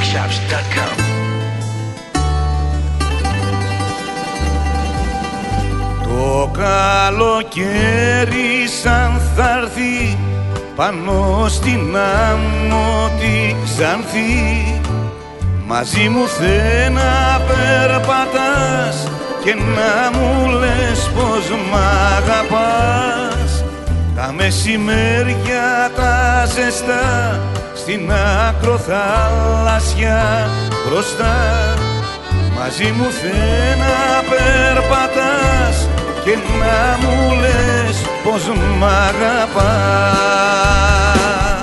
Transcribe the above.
TheShops.com. Το καλοκαίρι σαν θ'αρθεί πάνω στην άμμο τη Ξάνθη, μαζί μου θε να περπατάς και να μου λες πως μ' αγαπάς. Τα μεσημέρια τα ζεστά στην ακροθαλάσσια μπροστά, μαζί μου θε να περπατάς και να μου λες πως μ' αγαπάς.